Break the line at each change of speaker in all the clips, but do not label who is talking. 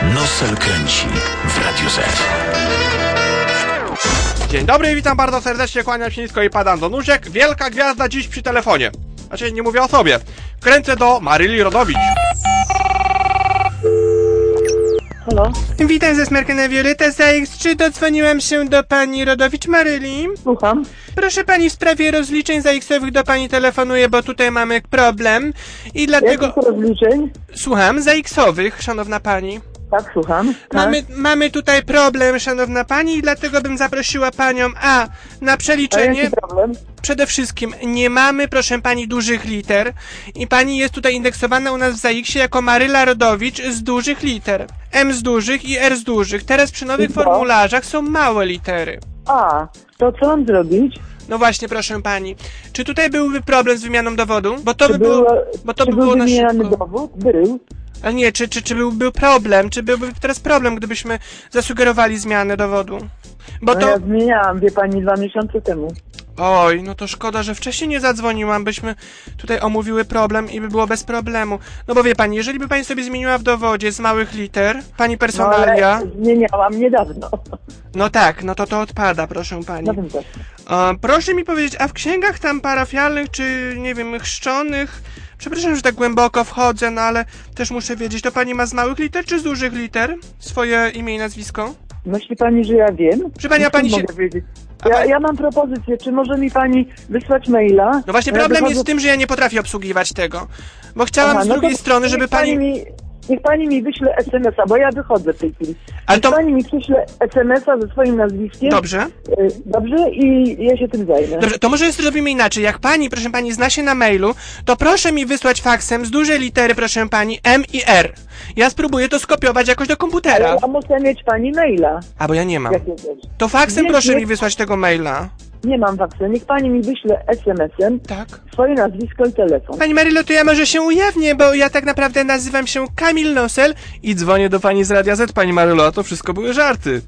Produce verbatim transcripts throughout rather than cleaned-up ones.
Nosel kręci w Radiu Z.
Dzień dobry, witam bardzo serdecznie, kłaniam się nisko i padam do nóżek. Wielka gwiazda dziś przy telefonie. Znaczy, nie mówię o sobie. Kręcę do Maryli Rodowicz.
Halo?
Witam ze Smerkena Violeta z A X trzy. Dodzwoniłam się do pani Rodowicz Maryli.
Słucham.
Proszę pani, w sprawie rozliczeń za X-owych do pani telefonuję, bo tutaj mamy problem i dlatego...
Jakich rozliczeń?
Słucham, za X-owych, szanowna pani.
Tak, słucham. Tak.
Mamy, mamy tutaj problem, szanowna pani, i dlatego bym zaprosiła panią A na
A
przeliczenie.
jaki problem?
Przede wszystkim nie mamy, proszę pani, dużych liter i pani jest tutaj indeksowana u nas w ZAX-ie jako Maryla Rodowicz z dużych liter. M z dużych i R z dużych. Teraz przy nowych
I co?
formularzach są małe litery.
A, to co mam zrobić?
No właśnie, proszę pani. Czy tutaj byłby problem z wymianą dowodu? Bo to
Czy
by było,
było-
bo to
Czy
by
był
było na
wymieniany
szybko.
dowód? Był.
Ale nie, czy, czy, czy byłby problem? Czy byłby teraz problem, gdybyśmy zasugerowali zmianę dowodu? Bo
No
to...
ja zmieniałam, wie pani, dwa miesiące temu.
Oj, no to szkoda, że wcześniej nie zadzwoniłam, byśmy tutaj omówiły problem i by było bez problemu. No bo wie pani, jeżeli by pani sobie zmieniła w dowodzie z małych liter, pani
No
personalia...
ale zmieniałam niedawno.
No tak, no to to odpada, proszę pani.
No wiem też.
E, proszę mi powiedzieć, a w księgach tam parafialnych, czy nie wiem, chrzczonych... Przepraszam, że tak głęboko wchodzę, no ale też muszę wiedzieć, to pani ma z małych liter czy z dużych liter swoje imię i nazwisko?
Myśli pani, że ja wiem?
Proszę pani, a
Skąd
pani się...
mogę wiedzieć?
A
Ja,
pani-
ja mam propozycję, czy może mi pani wysłać maila?
No właśnie
Ja
problem
wychodzę-
jest w tym, że ja nie potrafię obsługiwać tego. Bo chciałam
Aha,
z
no
drugiej
to
strony, żeby
niech
pani...
mi, niech pani mi wyśle es em es a, bo ja wychodzę w tej chwili.
Ale
Niech
to-
pani mi przyśle es em es a ze swoim nazwiskiem.
Dobrze.
Y, Dobrze? I ja się tym zajmę.
Dobrze, to może jeszcze zrobimy inaczej. Jak pani, proszę pani, zna się na mailu, to proszę mi wysłać faksem z dużej litery, proszę pani, M i R. Ja spróbuję to skopiować jakoś do komputera.
Ale ja muszę mieć pani maila.
A bo ja nie mam.
Jakiegoś.
To faksem
Nie,
proszę
nie.
mi wysłać tego maila.
Nie mam faksu. Niech pani mi wyśle es em es em
Tak.
swoje nazwisko i telefon.
Pani Marylo, to ja może się ujawnię, bo ja tak naprawdę nazywam się Kamil Nosel i dzwonię do pani z Radia Z, pani Marylo, a to wszystko były żarty.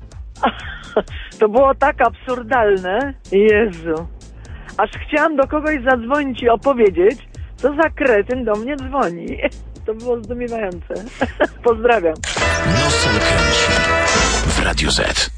To było tak absurdalne. Jezu. Aż chciałam do kogoś zadzwonić i opowiedzieć, co za kretyn do mnie dzwoni. To było zdumiewające. Pozdrawiam.
Nosel kręci w Radiu Z.